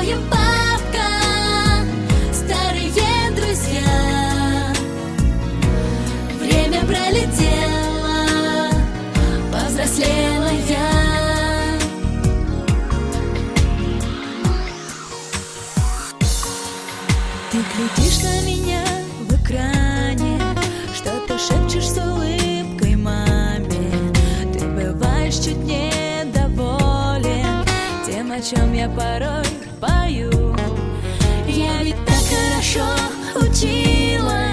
Новая папка, старые друзья. Время пролетело, повзрослела я. Ты глядишь на меня в экране, что-то шепчешь с улыбкой маме. Ты бываешь чуть недоволен тем, о чем я порой пою. Я ведь так хорошо училась.